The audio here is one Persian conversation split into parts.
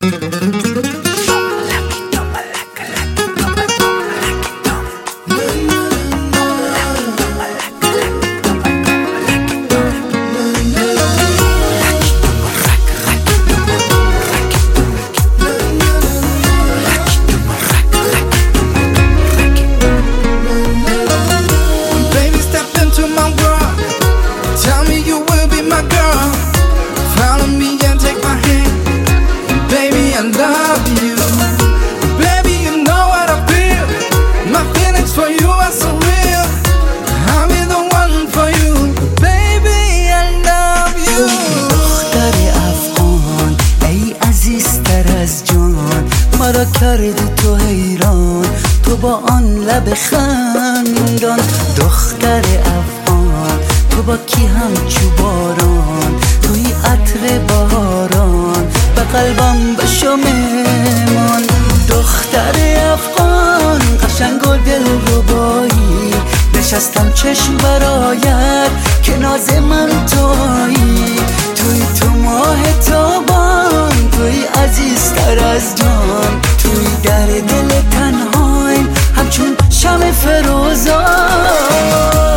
مرا کردی تو حیران، تو با آن لب خندان. دختر افغان تو با کی همچو باران، توی عطر بهاران به قلبم بشو مهمان. دختر افغان قشنگ و دلربایی، نشستم چشم برایت که ناز من تویی. توی تو ماه تابان، توی عزیزتر از جان، توی در دل تنهایم همچون شمع فروزان.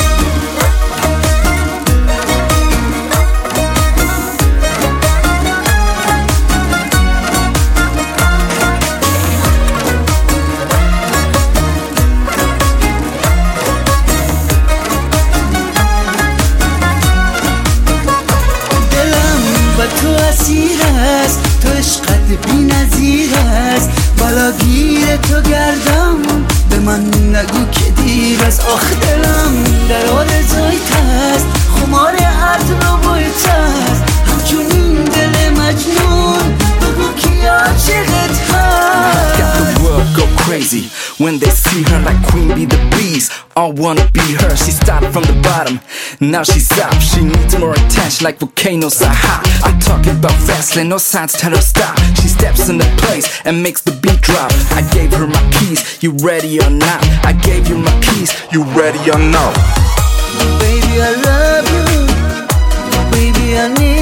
تو اسیر است، تو عشقت بی نظیر است. بالا گیر تو گردم، به من نگو که دیر است. آخ دلم در آرزویت است، خمار عطر و بویت است. همچون این دل مجنون بگو کی عاشقت هست. Got the world go crazy when they see her like Queen Bee the Bees. All wanna be her. She started from the bottom, now she's up. She needs more attention like volcanoes are hot. I'm talking about fast lane, no signs tell her stop. She steps in the place and makes the beat drop. I gave her my keys, you ready or not? I gave you my keys, you ready or not? Baby I love you, baby I need